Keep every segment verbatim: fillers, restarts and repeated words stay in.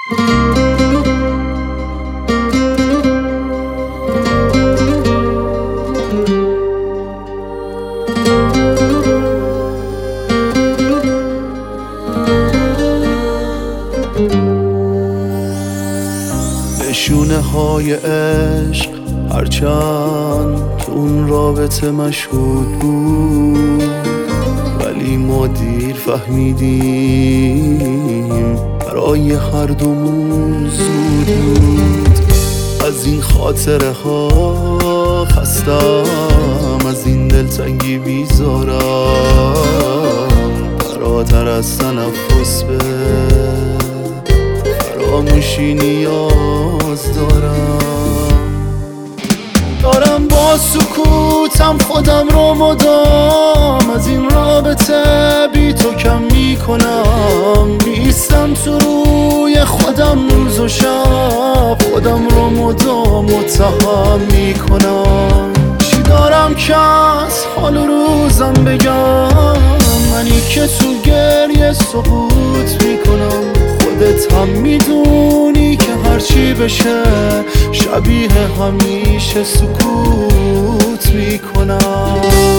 نشونه های عشق هرچند تو اون رابطه مشهود بود، ولی ما دیر فهمیدیم برای هر دومون زود بود. از این خاطره ها خستم، از این دلتنگی بیزارم، فراتر از تنفس به فراموشی نیاز دارم. دارم با سکوتم خودم رو مدام از این رابطه بی تو کم میکنم. نیستم تو روی خودم روز و شب، خودم رو مدام متهم میکنم. چی دارم که از حال روزم بگم، منی که تو گریه سقوط میکنم. خودت هم میدونی که هرچی بشه شبیه همیشه سکوت میکنم.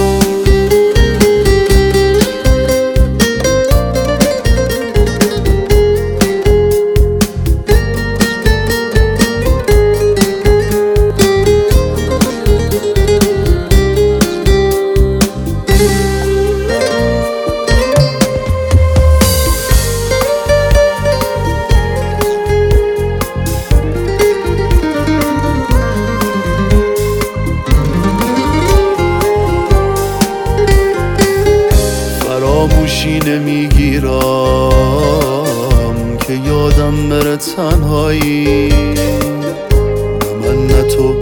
فراموشی نمیگیرم که یادم بره تنهایی، نه من نه تو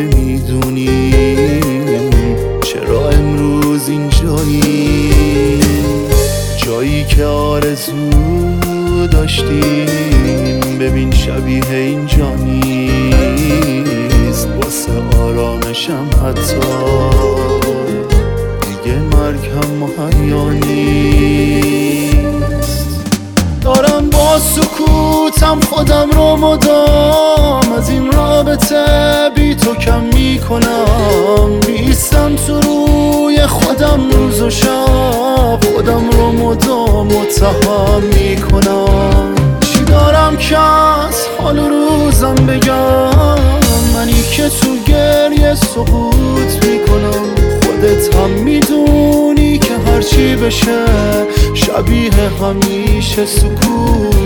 نمیدونیم چرا امروز اینجایی. جایی که آرزو داشتیم ببین شبیه اینجا نیست. واسه آرامشم حتی دیگه مرگ هم مهیا نیست. دارم با سکوتم خودم رو مدام از این رابطه بی تو کم میکنم. نیستم تو روی خودم روز و شب، خودم رو مدام متهم میکنم. چی دارم که از حال روزم بگم، منی که تو گریه سقوط میکنم. خودت هم میدونی که هرچی بشه شبیه همیشه سکوت